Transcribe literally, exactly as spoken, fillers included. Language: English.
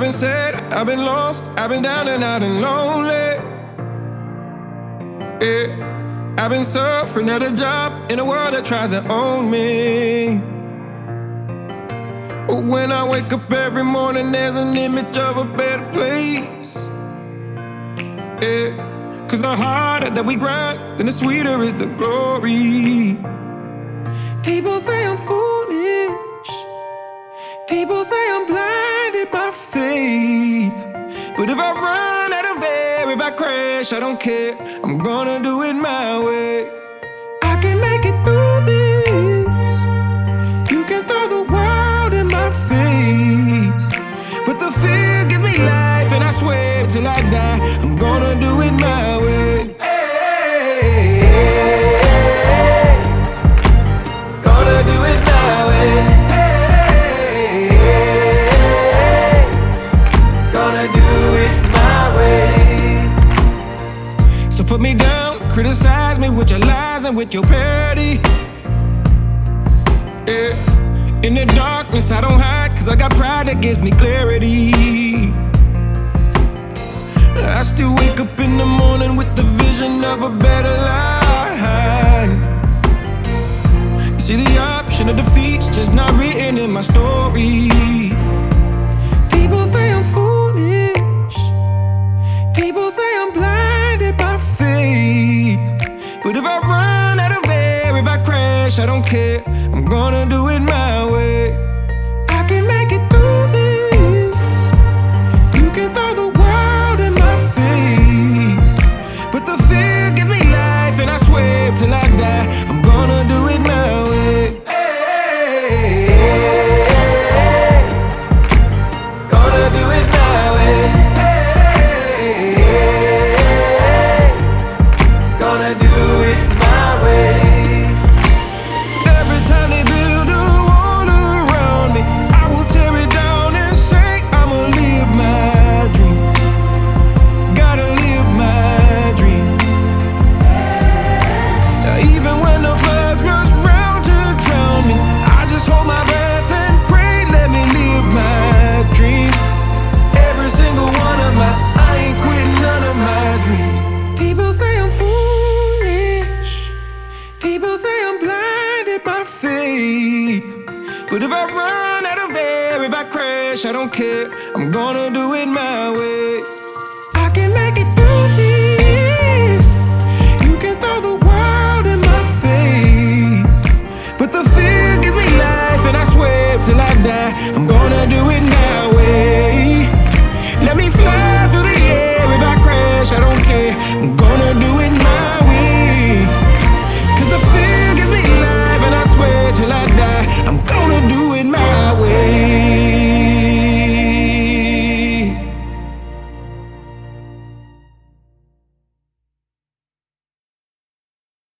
been sad, I've been lost, I've been down and out and lonely. Yeah, I've been suffering at a job in a world that tries to own me. But when I wake up every morning, there's an image of a better place. Yeah, cause the harder that we grind, then the sweeter is the glory. People say I'm foolish, people say I'm blinded by faith. But if I run out of air, if I crash, I don't care, I'm gonna do it my way. I can make it through this, you can throw the world in my face, but the fear gives me life, and I swear till I die, I'm gonna do it my way. Gonna do it my way. Gonna do it my way. So put me down, criticize me with your lies and with your parody. Yeah. In the darkness I don't hide, cause I got pride that gives me clarity. I still wake up in the morning with the vision of a better life. You see, the option of defeat's just not written in my story. People say I'm foolish, people say I'm blinded by faith. But if I run out of air, if I crash, I don't care, I'm gonna do it my way. I can make it through this, you can throw the world in my face, but the fear gives me life, and I swear till I die, I'm gonna do it my way. Gonna do it my way. Gonna do it my way. Every time they build a wall around me, I will tear it down and say I'ma live my dream. Gotta live my dream. Now, even when the floods rush round to drown me, I just hold my breath and pray, let me live my dreams. Every single one of my, I ain't quitting none of my dreams. People say I'm foolish, people say I'm blinded by faith. But if I run out of air, if I crash, I don't care, I'm gonna do it my way. I can make it